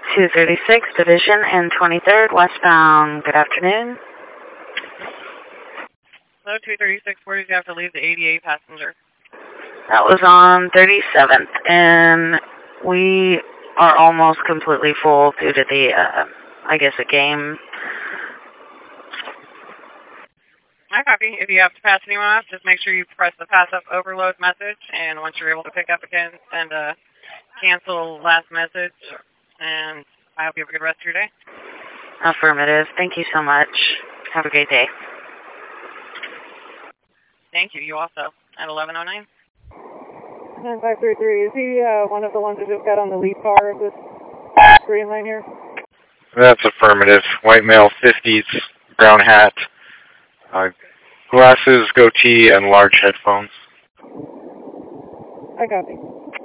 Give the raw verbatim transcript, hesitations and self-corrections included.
two thirty-six Division and twenty-third westbound. Good afternoon. Hello, two thirty-six, where did you have to leave the eighty-eight passenger? That was on thirty-seventh, and we are almost completely full due to the, uh, I guess, a game. I copy. If you have to pass anyone off, just make sure you press the pass up overload message, and once you're able to pick up again, send a cancel last message, and I hope you have a good rest of your day. Affirmative. Thank you so much. Have a great day. Thank you. You also. At eleven oh nine. nine five three three, is he uh, one of the ones that just got on the lead car of this green line here? That's affirmative. White male, fifties, brown hat, uh, glasses, goatee, and large headphones. I copy.